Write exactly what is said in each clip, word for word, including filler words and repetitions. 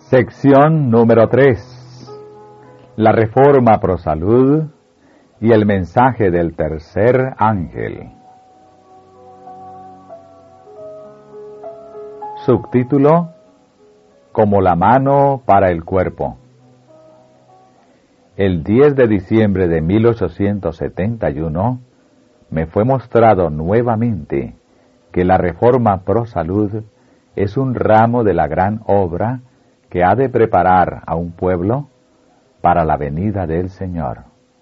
Sección número tres. La reforma pro salud y el mensaje del tercer ángel. Subtítulo: Como la mano para el cuerpo. El diez de diciembre de mil ochocientos setenta y uno me fue mostrado nuevamente que la reforma pro salud es un ramo de la gran obra que ha de preparar a un pueblo para la venida del Señor.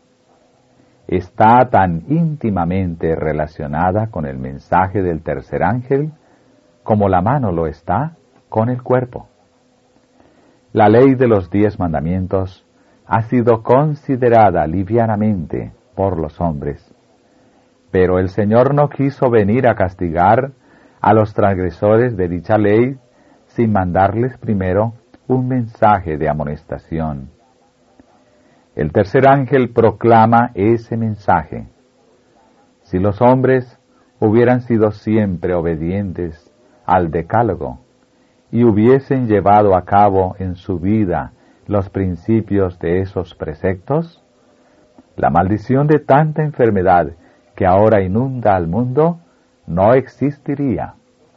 Está tan íntimamente relacionada con el mensaje del tercer ángel como la mano lo está con el cuerpo. La ley de los diez mandamientos ha sido considerada livianamente por los hombres, pero el Señor no quiso venir a castigar a los transgresores de dicha ley sin mandarles primero un mensaje de amonestación. El tercer ángel proclama ese mensaje. Si los hombres hubieran sido siempre obedientes al decálogo y hubiesen llevado a cabo en su vida los principios de esos preceptos, la maldición de tanta enfermedad que ahora inunda al mundo no existiría.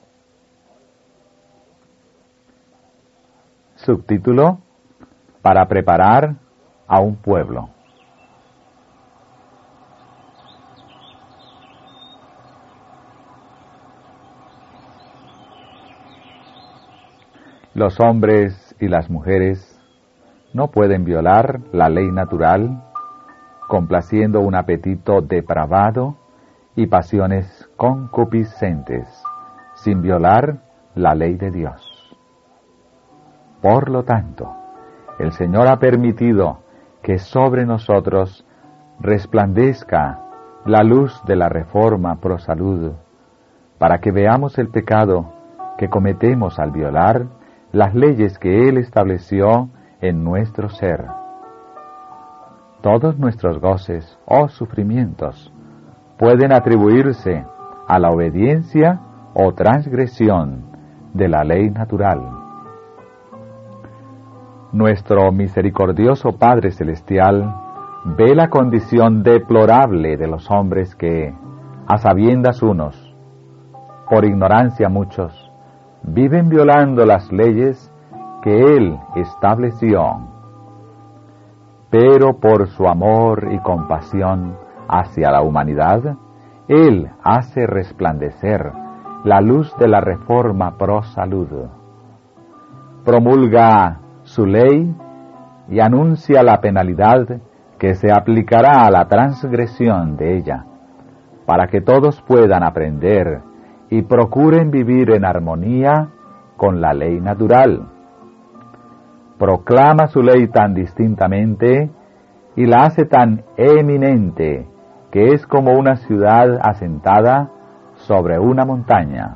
Subtítulo: Para preparar a un pueblo. Los hombres y las mujeres no pueden violar la ley natural, complaciendo un apetito depravado y pasiones concupiscentes, sin violar la ley de Dios. Por lo tanto, el Señor ha permitido que sobre nosotros resplandezca la luz de la reforma pro salud, para que veamos el pecado que cometemos al violar las leyes que Él estableció en nuestro ser. Todos nuestros goces o sufrimientos pueden atribuirse a la obediencia o transgresión de la ley natural. Nuestro misericordioso Padre Celestial ve la condición deplorable de los hombres que, a sabiendas unos, por ignorancia muchos, viven violando las leyes que Él estableció. Pero por su amor y compasión hacia la humanidad, Él hace resplandecer la luz de la reforma pro salud. Promulga su ley y anuncia la penalidad que se aplicará a la transgresión de ella, para que todos puedan aprender y procuren vivir en armonía con la ley natural. Proclama su ley tan distintamente y la hace tan eminente que es como una ciudad asentada sobre una montaña.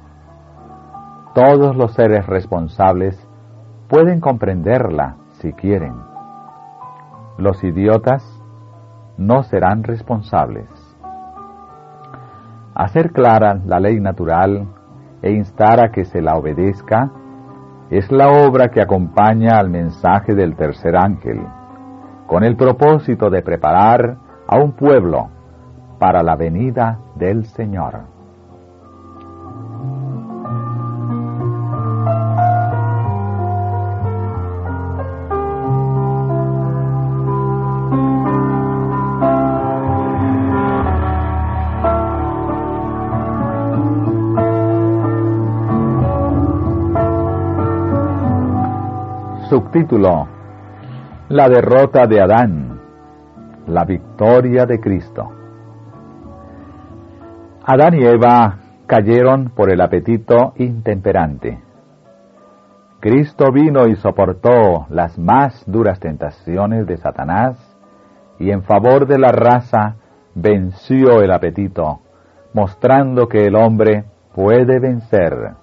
Todos los seres responsables pueden comprenderla si quieren. Los idiotas no serán responsables. Hacer clara la ley natural e instar a que se la obedezca es la obra que acompaña al mensaje del tercer ángel, con el propósito de preparar a un pueblo para la venida del Señor. Subtítulo: La derrota de Adán, la victoria de Cristo. Adán y Eva cayeron por el apetito intemperante. Cristo vino y soportó las más duras tentaciones de Satanás y en favor de la raza venció el apetito, mostrando que el hombre puede vencer.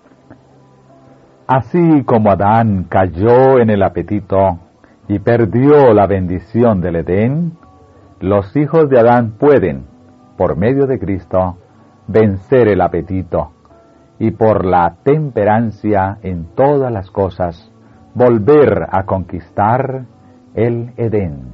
Así como Adán cayó en el apetito y perdió la bendición del Edén, los hijos de Adán pueden, por medio de Cristo, vencer el apetito y por la temperancia en todas las cosas, volver a conquistar el Edén.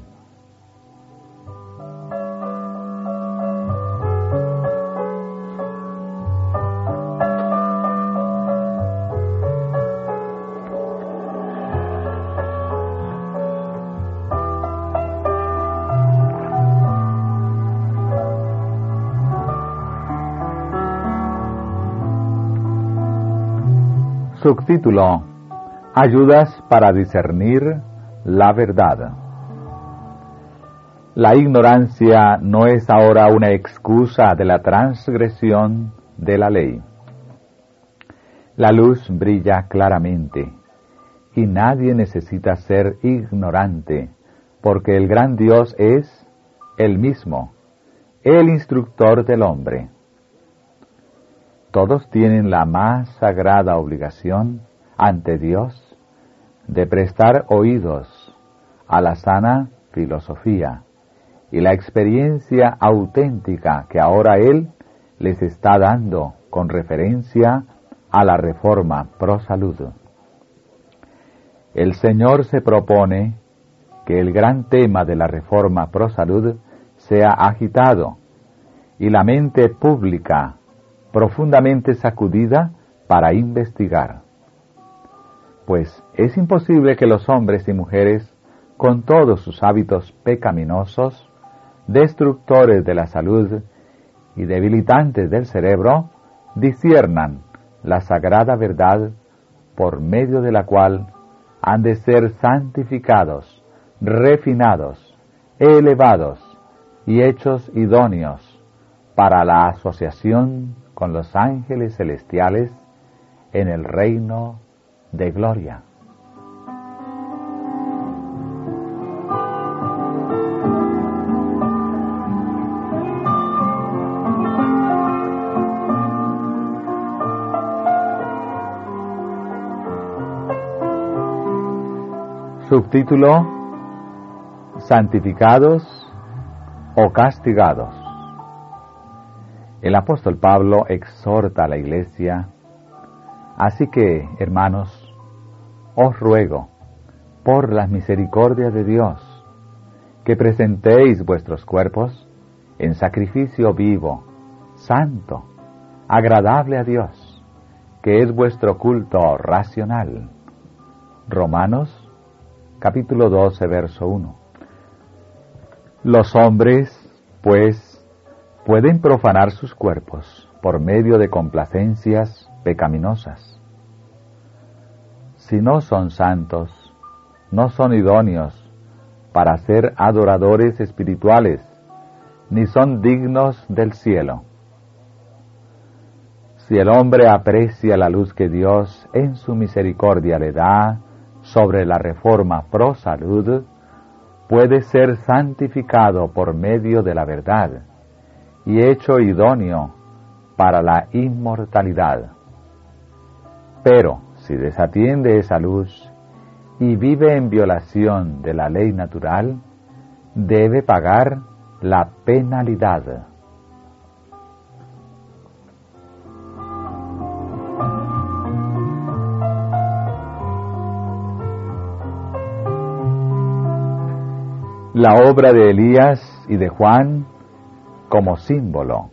Subtítulo: Ayudas para discernir la verdad. La ignorancia no es ahora una excusa de la transgresión de la ley. La luz brilla claramente y nadie necesita ser ignorante, porque el gran Dios es el mismo, el instructor del hombre. Todos tienen la más sagrada obligación ante Dios de prestar oídos a la sana filosofía y la experiencia auténtica que ahora Él les está dando con referencia a la reforma pro salud. El Señor se propone que el gran tema de la reforma pro salud sea agitado y la mente pública profundamente sacudida para investigar. Pues es imposible que los hombres y mujeres, con todos sus hábitos pecaminosos, destructores de la salud y debilitantes del cerebro, disciernan la sagrada verdad por medio de la cual han de ser santificados, refinados, elevados y hechos idóneos para la asociación con los ángeles celestiales en el reino de gloria. Subtítulo: Santificados o castigados. El apóstol Pablo exhorta a la iglesia: así que, hermanos, os ruego, por las misericordias de Dios, que presentéis vuestros cuerpos en sacrificio vivo, santo, agradable a Dios, que es vuestro culto racional. Romanos, capítulo doce, verso uno. Los hombres, pues, pueden profanar sus cuerpos por medio de complacencias pecaminosas. Si no son santos, no son idóneos para ser adoradores espirituales, ni son dignos del cielo. Si el hombre aprecia la luz que Dios en su misericordia le da sobre la reforma pro salud, puede ser santificado por medio de la verdad y hecho idóneo para la inmortalidad. Pero si desatiende esa luz y vive en violación de la ley natural, debe pagar la penalidad. La obra de Elías y de Juan como símbolo.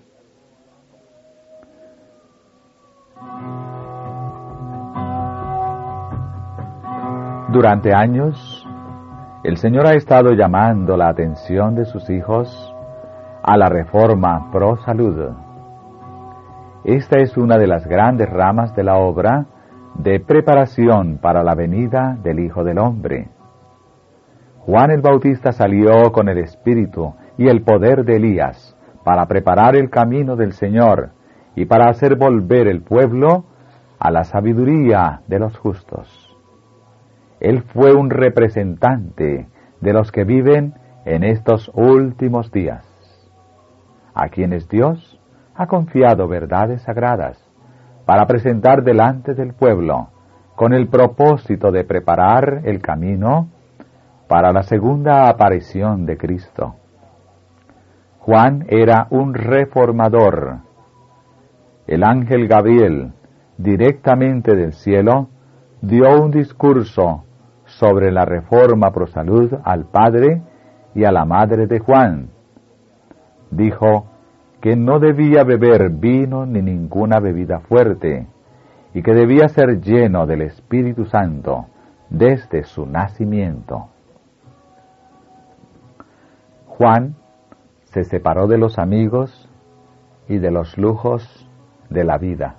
Durante años, el Señor ha estado llamando la atención de sus hijos a la reforma pro salud. Esta es una de las grandes ramas de la obra de preparación para la venida del Hijo del Hombre. Juan el Bautista salió con el espíritu y el poder de Elías para preparar el camino del Señor y para hacer volver el pueblo a la sabiduría de los justos. Él fue un representante de los que viven en estos últimos días, a quienes Dios ha confiado verdades sagradas para presentar delante del pueblo con el propósito de preparar el camino para la segunda aparición de Cristo. Juan era un reformador. El ángel Gabriel, directamente del cielo, dio un discurso sobre la reforma pro salud al padre y a la madre de Juan. Dijo que no debía beber vino ni ninguna bebida fuerte, y que debía ser lleno del Espíritu Santo desde su nacimiento. Juan se separó de los amigos y de los lujos de la vida.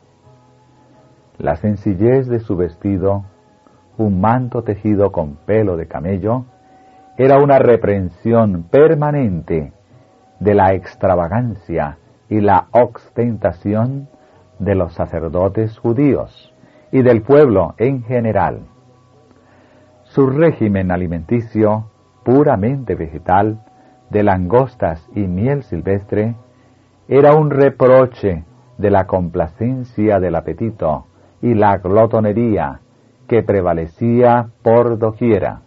La sencillez de su vestido, un manto tejido con pelo de camello, era una reprensión permanente de la extravagancia y la ostentación de los sacerdotes judíos y del pueblo en general. Su régimen alimenticio, puramente vegetal, de langostas y miel silvestre, era un reproche de la complacencia del apetito y la glotonería que prevalecía por doquiera.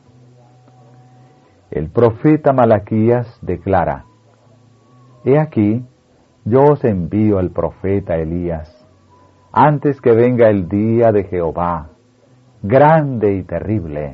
El profeta Malaquías declara: He aquí, yo os envío el profeta Elías, antes que venga el día de Jehová, grande y terrible.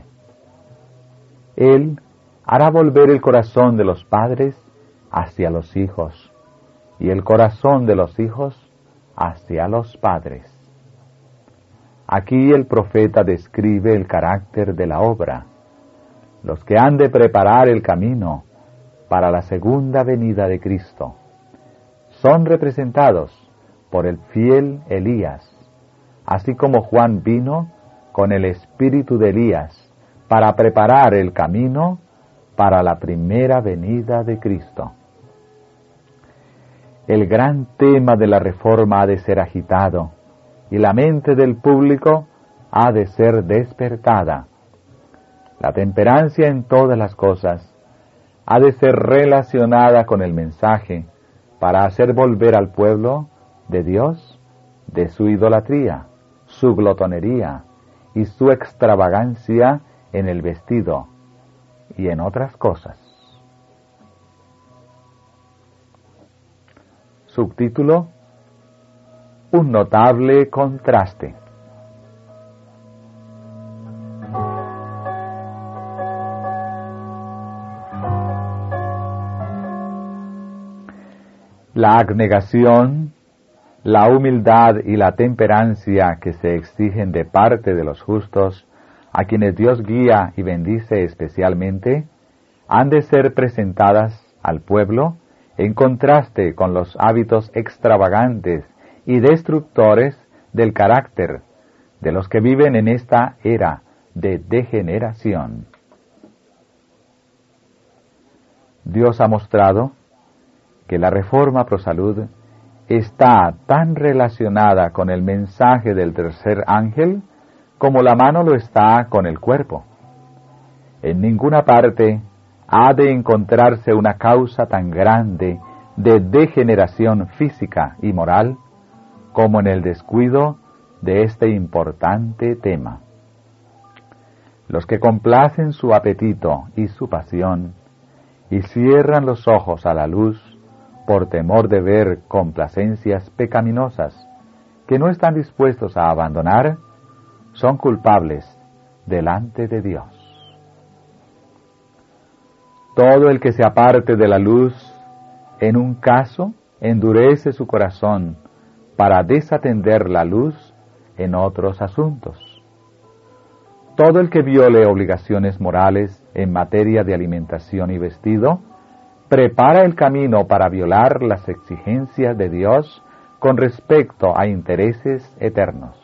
Él hará volver el corazón de los padres hacia los hijos, y el corazón de los hijos hacia los padres. Aquí el profeta describe el carácter de la obra, los que han de preparar el camino para la segunda venida de Cristo. Son representados por el fiel Elías, así como Juan vino con el espíritu de Elías para preparar el camino para la primera venida de Cristo. El gran tema de la reforma ha de ser agitado y la mente del público ha de ser despertada. La temperancia en todas las cosas ha de ser relacionada con el mensaje para hacer volver al pueblo de Dios de su idolatría, su glotonería y su extravagancia en el vestido y en otras cosas. Subtítulo: Un notable contraste. La abnegación, la humildad y la temperancia que se exigen de parte de los justos, a quienes Dios guía y bendice especialmente, han de ser presentadas al pueblo en contraste con los hábitos extravagantes y destructores del carácter de los que viven en esta era de degeneración. Dios ha mostrado que la reforma pro salud está tan relacionada con el mensaje del tercer ángel como la mano lo está con el cuerpo. En ninguna parte ha de encontrarse una causa tan grande de degeneración física y moral como en el descuido de este importante tema. Los que complacen su apetito y su pasión y cierran los ojos a la luz por temor de ver complacencias pecaminosas que no están dispuestos a abandonar, son culpables delante de Dios. Todo el que se aparte de la luz, en un caso, endurece su corazón para desatender la luz en otros asuntos. Todo el que viole obligaciones morales en materia de alimentación y vestido, prepara el camino para violar las exigencias de Dios con respecto a intereses eternos.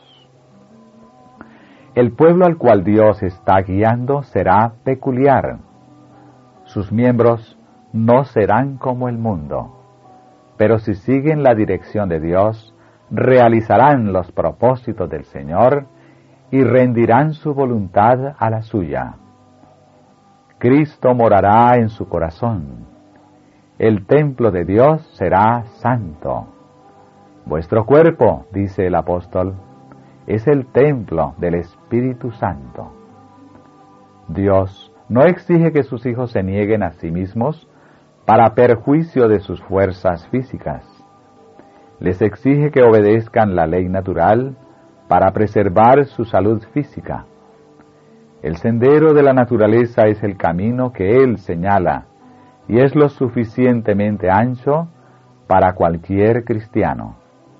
El pueblo al cual Dios está guiando será peculiar. Sus miembros no serán como el mundo, pero si siguen la dirección de Dios, realizarán los propósitos del Señor y rendirán su voluntad a la suya. Cristo morará en su corazón. El templo de Dios será santo. Vuestro cuerpo, dice el apóstol, es el templo del Espíritu Santo. Dios no exige que sus hijos se nieguen a sí mismos para perjuicio de sus fuerzas físicas. Les exige que obedezcan la ley natural para preservar su salud física. El sendero de la naturaleza es el camino que Él señala y es lo suficientemente ancho para cualquier cristiano.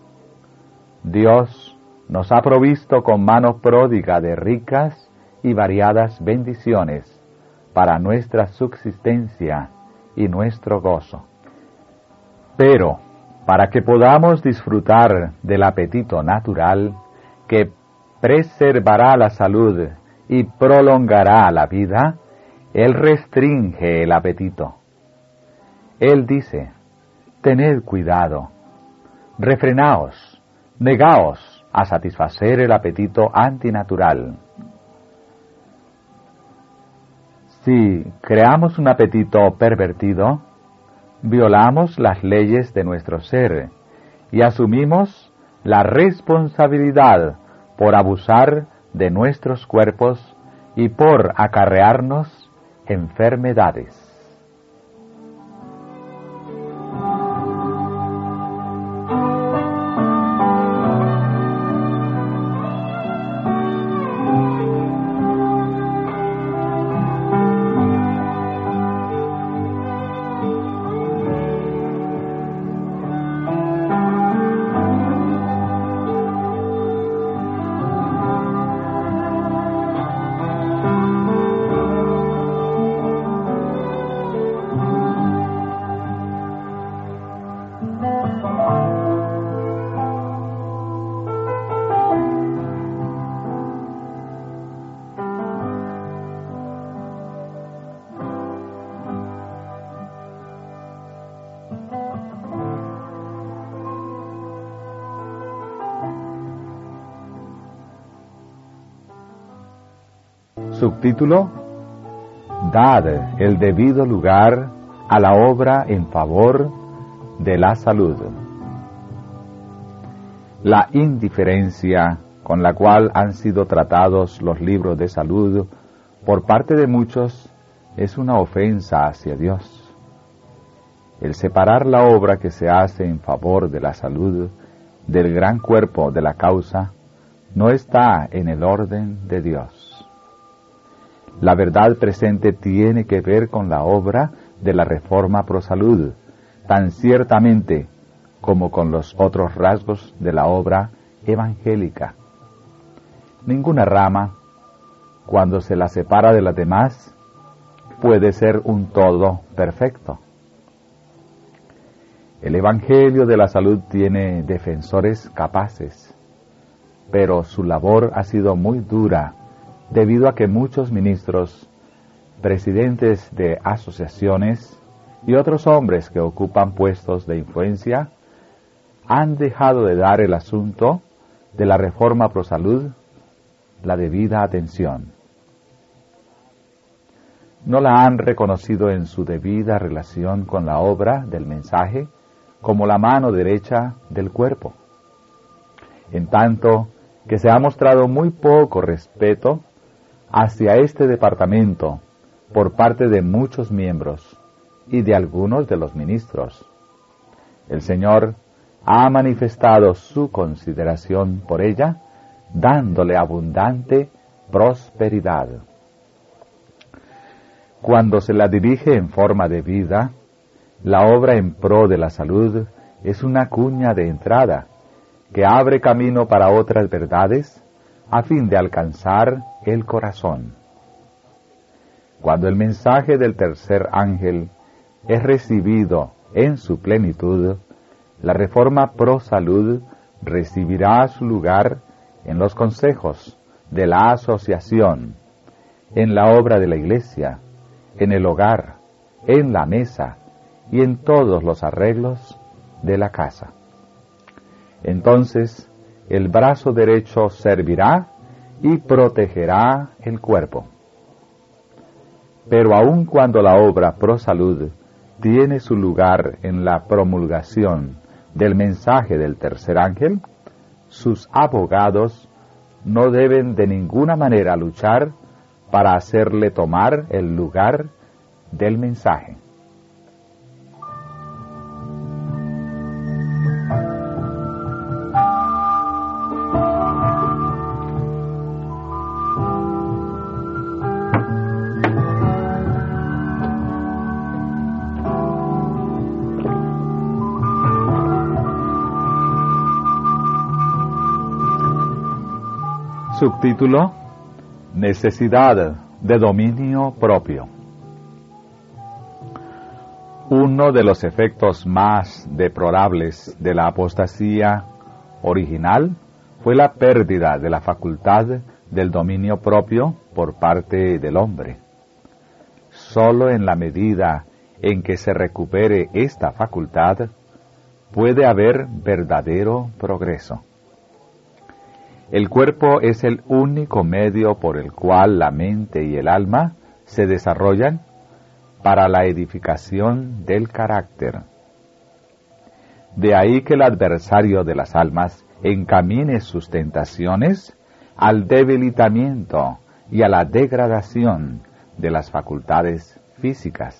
Dios nos ha provisto con mano pródiga de ricas y variadas bendiciones para nuestra subsistencia y nuestro gozo. Pero, para que podamos disfrutar del apetito natural que preservará la salud y prolongará la vida, Él restringe el apetito. Él dice: tened cuidado, refrenaos, negaos a satisfacer el apetito antinatural. Si creamos un apetito pervertido, violamos las leyes de nuestro ser y asumimos la responsabilidad por abusar de nuestros cuerpos y por acarrearnos enfermedades. Subtítulo: Dad el debido lugar a la obra en favor de la salud. La indiferencia con la cual han sido tratados los libros de salud por parte de muchos es una ofensa hacia Dios. El separar la obra que se hace en favor de la salud del gran cuerpo de la causa no está en el orden de Dios. La verdad presente tiene que ver con la obra de la Reforma Pro Salud, tan ciertamente como con los otros rasgos de la obra evangélica. Ninguna rama, cuando se la separa de las demás, puede ser un todo perfecto. El Evangelio de la Salud tiene defensores capaces, pero su labor ha sido muy dura debido a que muchos ministros, presidentes de asociaciones y otros hombres que ocupan puestos de influencia han dejado de dar el asunto de la Reforma Pro Salud la debida atención. No la han reconocido en su debida relación con la obra del mensaje como la mano derecha del cuerpo. En tanto que se ha mostrado muy poco respeto hacia este departamento por parte de muchos miembros y de algunos de los ministros. El Señor ha manifestado su consideración por ella, dándole abundante prosperidad. Cuando se la dirige en forma de vida, la obra en pro de la salud es una cuña de entrada que abre camino para otras verdades a fin de alcanzar el corazón. Cuando el mensaje del tercer ángel es recibido en su plenitud, la Reforma Pro Salud recibirá su lugar en los consejos de la asociación, en la obra de la iglesia, en el hogar, en la mesa y en todos los arreglos de la casa. Entonces, el brazo derecho servirá y protegerá el cuerpo. Pero aun cuando la obra Pro Salud tiene su lugar en la promulgación del mensaje del tercer ángel, sus abogados no deben de ninguna manera luchar para hacerle tomar el lugar del mensaje. Subtítulo: Necesidad de dominio propio. Uno de los efectos más deplorables de la apostasía original fue la pérdida de la facultad del dominio propio por parte del hombre. Solo en la medida en que se recupere esta facultad puede haber verdadero progreso. El cuerpo es el único medio por el cual la mente y el alma se desarrollan para la edificación del carácter. De ahí que el adversario de las almas encamine sus tentaciones al debilitamiento y a la degradación de las facultades físicas.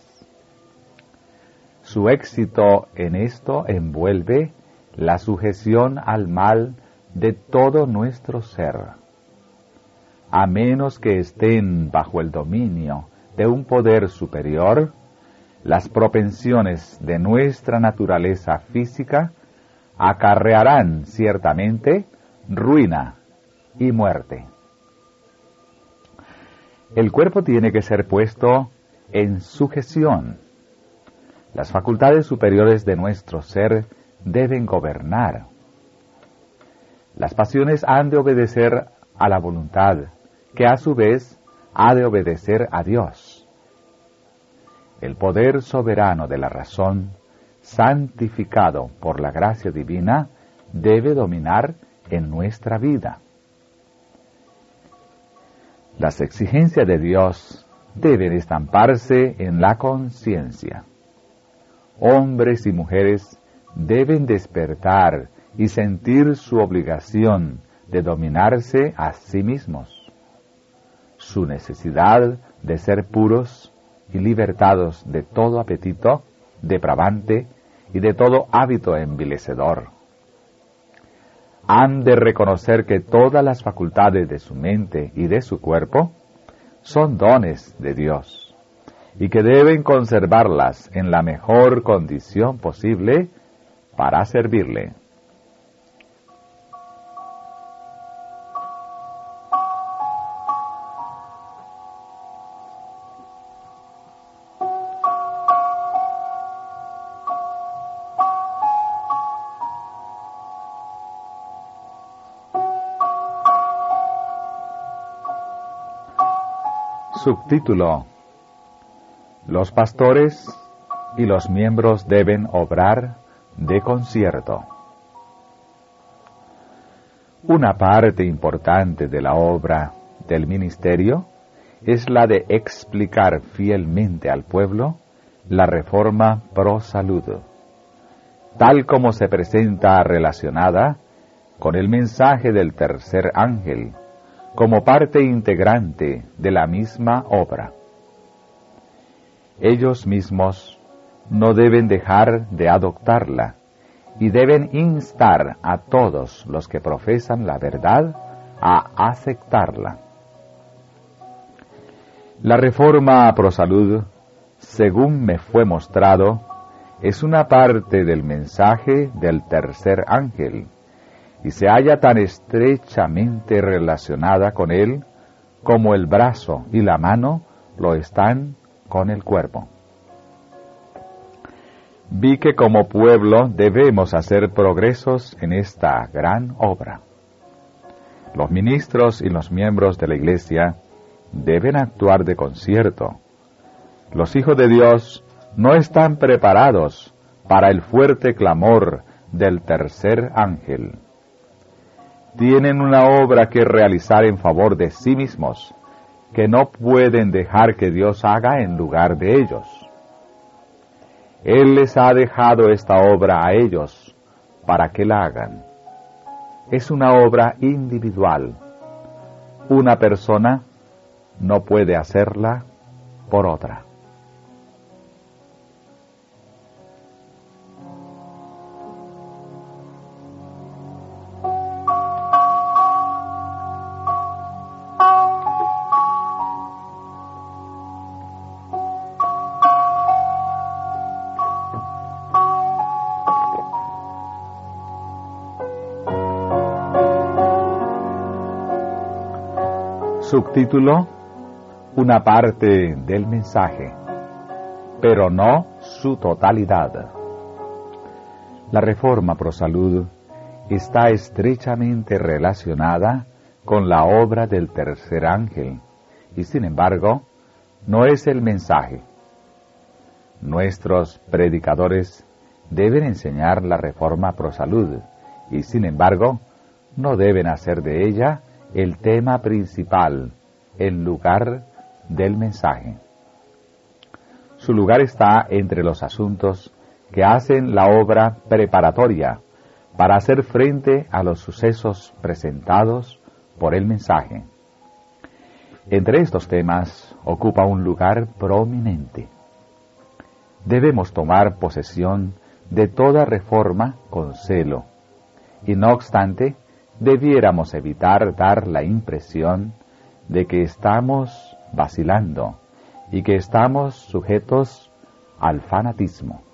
Su éxito en esto envuelve la sujeción al mal de todo nuestro ser. A menos que estén bajo el dominio de un poder superior, las propensiones de nuestra naturaleza física acarrearán ciertamente ruina y muerte. El cuerpo tiene que ser puesto en sujeción. Las facultades superiores de nuestro ser deben gobernar. Las pasiones han de obedecer a la voluntad, que a su vez ha de obedecer a Dios. El poder soberano de la razón, santificado por la gracia divina, debe dominar en nuestra vida. Las exigencias de Dios deben estamparse en la conciencia. Hombres y mujeres deben despertar y sentir su obligación de dominarse a sí mismos, su necesidad de ser puros y libertados de todo apetito depravante y de todo hábito envilecedor. Han de reconocer que todas las facultades de su mente y de su cuerpo son dones de Dios, y que deben conservarlas en la mejor condición posible para servirle. Subtítulo: Los pastores y los miembros deben obrar de concierto. Una parte importante de la obra del ministerio es la de explicar fielmente al pueblo la reforma pro salud, tal como se presenta relacionada con el mensaje del tercer ángel, como parte integrante de la misma obra. Ellos mismos no deben dejar de adoptarla y deben instar a todos los que profesan la verdad a aceptarla. La reforma pro salud, según me fue mostrado, es una parte del mensaje del tercer ángel, y se halla tan estrechamente relacionada con él como el brazo y la mano lo están con el cuerpo. Vi que como pueblo debemos hacer progresos en esta gran obra. Los ministros y los miembros de la Iglesia deben actuar de concierto. Los hijos de Dios no están preparados para el fuerte clamor del tercer ángel. Tienen una obra que realizar en favor de sí mismos, que no pueden dejar que Dios haga en lugar de ellos. Él les ha dejado esta obra a ellos para que la hagan. Es una obra individual. Una persona no puede hacerla por otra. Subtítulo: Una parte del mensaje, pero no su totalidad. La Reforma Pro Salud está estrechamente relacionada con la obra del tercer ángel, y sin embargo, no es el mensaje. Nuestros predicadores deben enseñar la Reforma Pro Salud, y sin embargo, no deben hacer de ella el tema principal, en lugar del mensaje. Su lugar está entre los asuntos que hacen la obra preparatoria para hacer frente a los sucesos presentados por el mensaje. Entre estos temas ocupa un lugar prominente. Debemos tomar posesión de toda reforma con celo, y no obstante, debiéramos evitar dar la impresión de que estamos vacilando y que estamos sujetos al fanatismo.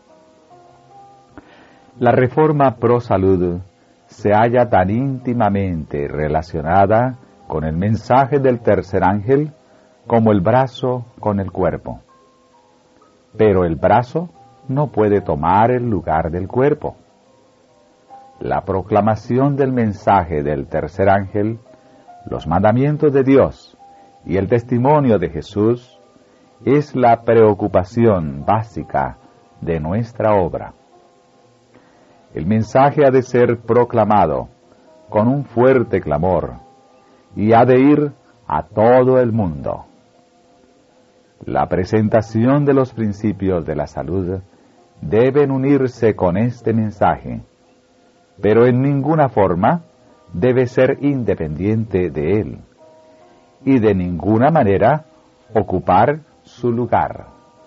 La Reforma Pro Salud se halla tan íntimamente relacionada con el mensaje del tercer ángel como el brazo con el cuerpo. Pero el brazo no puede tomar el lugar del cuerpo. La proclamación del mensaje del tercer ángel, los mandamientos de Dios y el testimonio de Jesús es la preocupación básica de nuestra obra. El mensaje ha de ser proclamado con un fuerte clamor y ha de ir a todo el mundo. La presentación de los principios de la salud deben unirse con este mensaje, pero en ninguna forma debe ser independiente de él, y de ninguna manera ocupar su lugar.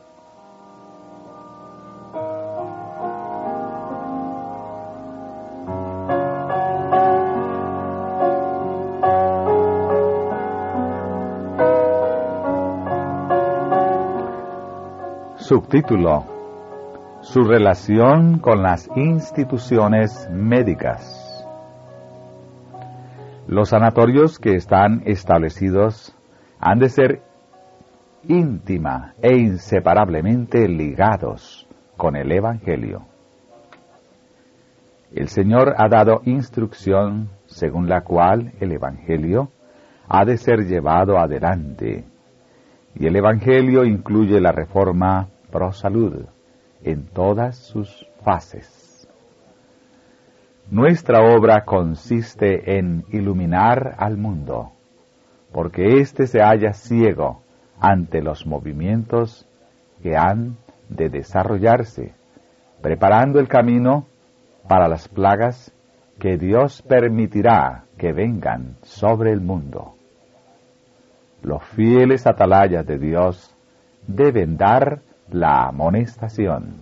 Subtítulo: Su relación con las instituciones médicas. Los sanatorios que están establecidos han de ser íntima e inseparablemente ligados con el Evangelio. El Señor ha dado instrucción según la cual el Evangelio ha de ser llevado adelante, y el Evangelio incluye la Reforma Pro Salud en todas sus fases. Nuestra obra consiste en iluminar al mundo, porque éste se halla ciego ante los movimientos que han de desarrollarse, preparando el camino para las plagas que Dios permitirá que vengan sobre el mundo. Los fieles atalayas de Dios deben dar la amonestación.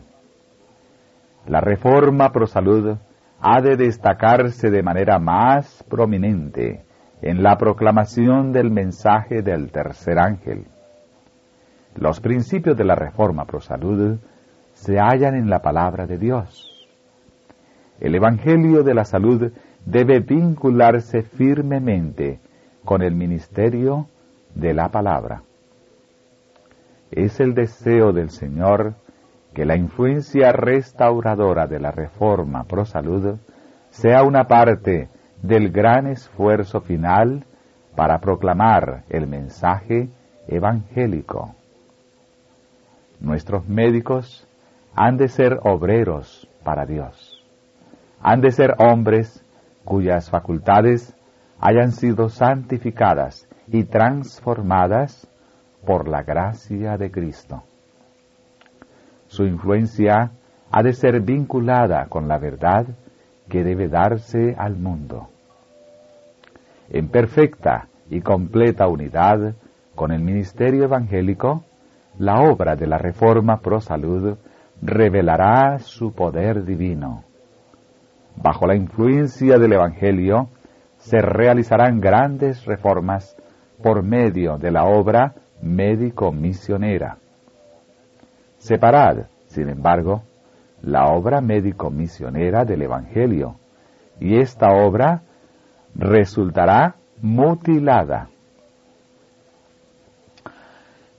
La Reforma Pro Salud ha de destacarse de manera más prominente en la proclamación del mensaje del tercer ángel. Los principios de la Reforma Pro Salud se hallan en la palabra de Dios. El Evangelio de la Salud debe vincularse firmemente con el ministerio de la palabra. Es el deseo del Señor que la influencia restauradora de la Reforma Pro Salud sea una parte del gran esfuerzo final para proclamar el mensaje evangélico. Nuestros médicos han de ser obreros para Dios. Han de ser hombres cuyas facultades hayan sido santificadas y transformadas por la gracia de Cristo. Su influencia ha de ser vinculada con la verdad que debe darse al mundo. En perfecta y completa unidad con el ministerio evangélico, la obra de la Reforma Pro Salud revelará su poder divino. Bajo la influencia del Evangelio se realizarán grandes reformas por medio de la obra médico-misionera. Separad, sin embargo, la obra médico-misionera del Evangelio, y esta obra resultará mutilada.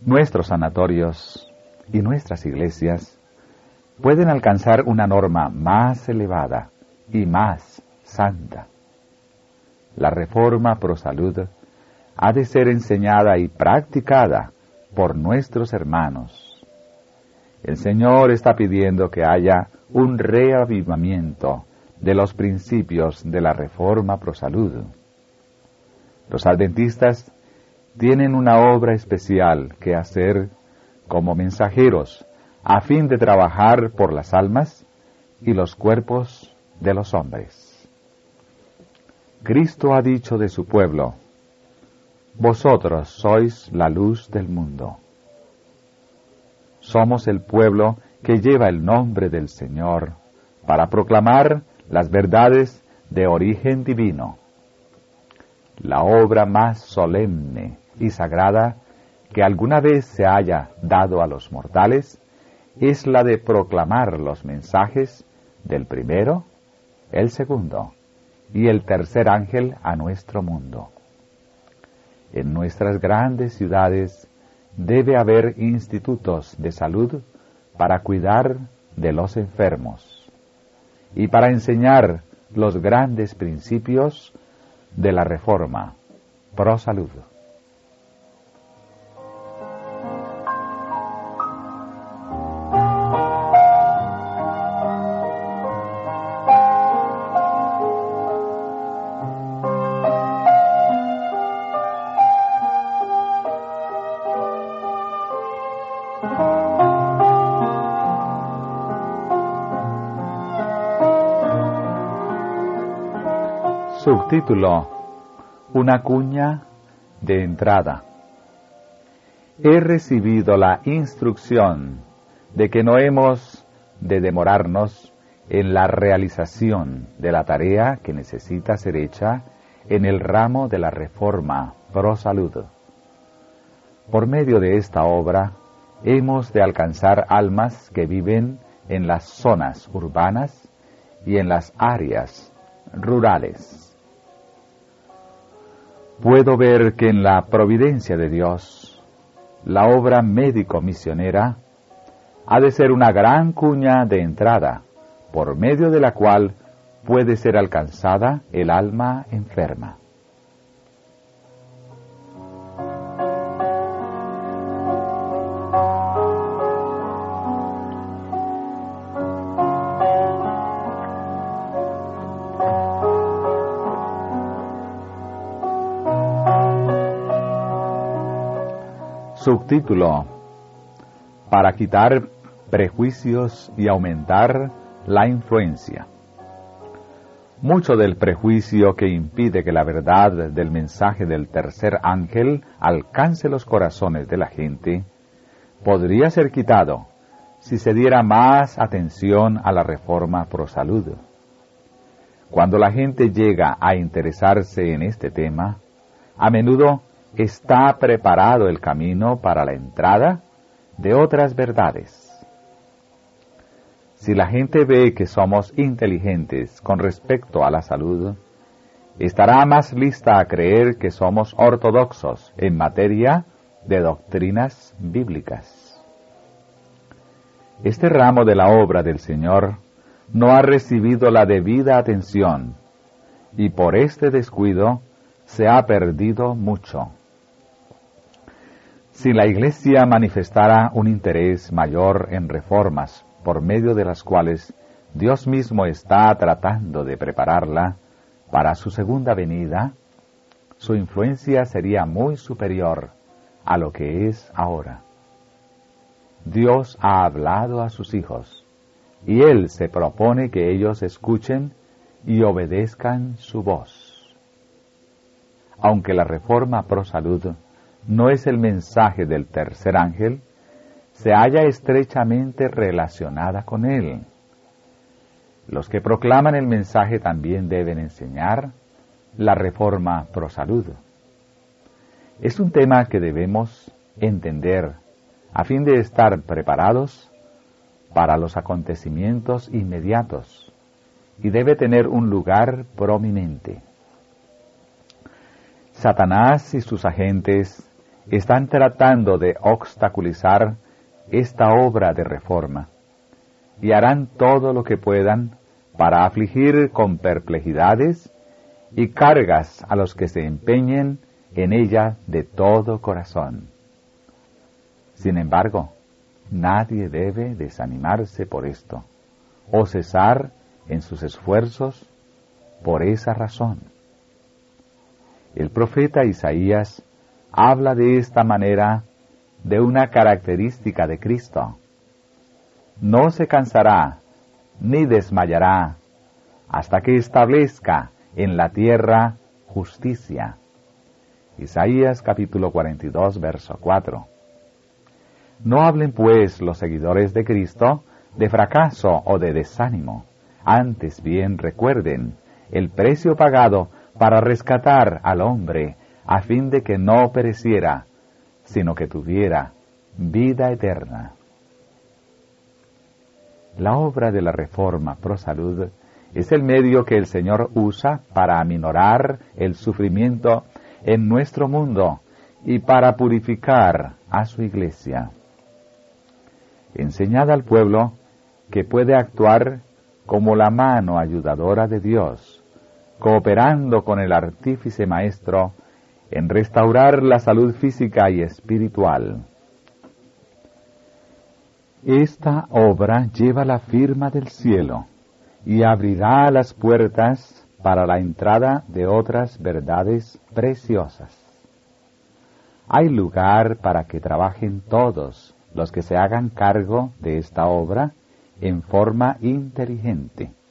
Nuestros sanatorios y nuestras iglesias pueden alcanzar una norma más elevada y más santa. La reforma pro salud ha de ser enseñada y practicada por nuestros hermanos. El Señor está pidiendo que haya un reavivamiento de los principios de la reforma pro salud. Los adventistas tienen una obra especial que hacer como mensajeros a fin de trabajar por las almas y los cuerpos de los hombres. Cristo ha dicho de su pueblo: vosotros sois la luz del mundo. Somos el pueblo que lleva el nombre del Señor para proclamar las verdades de origen divino. La obra más solemne y sagrada que alguna vez se haya dado a los mortales es la de proclamar los mensajes del primero, el segundo y el tercer ángel a nuestro mundo. En nuestras grandes ciudades debe haber institutos de salud para cuidar de los enfermos y para enseñar los grandes principios de la reforma pro salud. Subtítulo: Una cuña de entrada. He recibido la instrucción de que no hemos de demorarnos en la realización de la tarea que necesita ser hecha en el ramo de la reforma pro salud. Por medio de esta obra hemos de alcanzar almas que viven en las zonas urbanas y en las áreas rurales. Puedo ver que en la providencia de Dios, la obra médico-misionera ha de ser una gran cuña de entrada, por medio de la cual puede ser alcanzada el alma enferma. Subtítulo: Para quitar prejuicios y aumentar la influencia. Mucho del prejuicio que impide que la verdad del mensaje del tercer ángel alcance los corazones de la gente podría ser quitado si se diera más atención a la reforma pro salud. Cuando la gente llega a interesarse en este tema, a menudo está preparado el camino para la entrada de otras verdades. Si la gente ve que somos inteligentes con respecto a la salud, estará más lista a creer que somos ortodoxos en materia de doctrinas bíblicas. Este ramo de la obra del Señor no ha recibido la debida atención y por este descuido se ha perdido mucho. Si la Iglesia manifestara un interés mayor en reformas por medio de las cuales Dios mismo está tratando de prepararla para su segunda venida, su influencia sería muy superior a lo que es ahora. Dios ha hablado a sus hijos, y Él se propone que ellos escuchen y obedezcan su voz. Aunque la reforma pro salud no es el mensaje del tercer ángel, se halla estrechamente relacionada con él. Los que proclaman el mensaje también deben enseñar la reforma pro salud. Es un tema que debemos entender a fin de estar preparados para los acontecimientos inmediatos y debe tener un lugar prominente. Satanás y sus agentes están tratando de obstaculizar esta obra de reforma y harán todo lo que puedan para afligir con perplejidades y cargas a los que se empeñen en ella de todo corazón. Sin embargo, nadie debe desanimarse por esto, o cesar en sus esfuerzos por esa razón. El profeta Isaías habla de esta manera de una característica de Cristo. No se cansará ni desmayará hasta que establezca en la tierra justicia. Isaías capítulo cuarenta y dos, verso cuatro. No hablen pues los seguidores de Cristo de fracaso o de desánimo. Antes bien recuerden el precio pagado para rescatar al hombre, a fin de que no pereciera, sino que tuviera vida eterna. La obra de la Reforma Pro Salud es el medio que el Señor usa para aminorar el sufrimiento en nuestro mundo y para purificar a su Iglesia. Enseñad al pueblo que puede actuar como la mano ayudadora de Dios, cooperando con el artífice maestro en restaurar la salud física y espiritual. Esta obra lleva la firma del cielo y abrirá las puertas para la entrada de otras verdades preciosas. Hay lugar para que trabajen todos los que se hagan cargo de esta obra en forma inteligente.